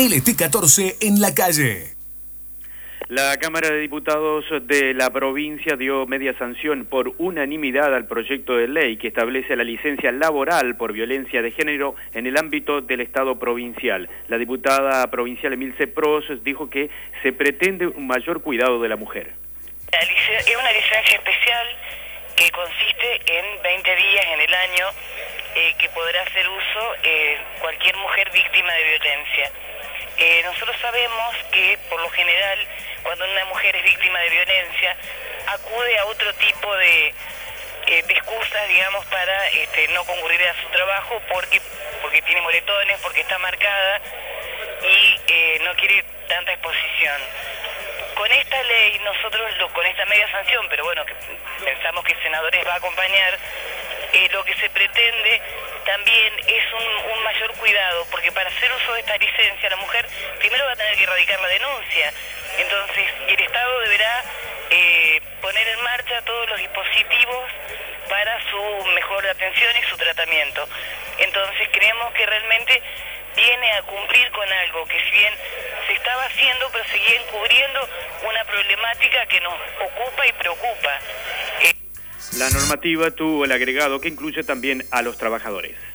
LT14 en la calle. La Cámara de Diputados de la provincia dio media sanción por unanimidad al proyecto de ley que establece la licencia laboral por violencia de género en el ámbito del Estado provincial. La diputada provincial Emilce Pros dijo que se pretende un mayor cuidado de la mujer. Es una licencia especial que consiste en 20 días en el año que podrá hacer uso cualquier mujer víctima de violencia. Nosotros sabemos que por lo general cuando una mujer es víctima de violencia acude a otro tipo de excusas, digamos, para no concurrir a su trabajo porque tiene moretones, porque está marcada y no quiere tanta exposición. Con esta ley, nosotros, con esta media sanción, pero bueno, que pensamos que senadores va a acompañar, lo que se pretende también es un mayor cuidado, porque para hacer uso de esta licencia la mujer primero va a tener que erradicar la denuncia, entonces el Estado deberá poner en marcha todos los dispositivos para su mejor atención y su tratamiento. Entonces creemos que realmente viene a cumplir con algo que si bien se estaba haciendo, pero seguía encubriendo una problemática que nos ocupa y preocupa. La normativa tuvo el agregado que incluye también a los trabajadores.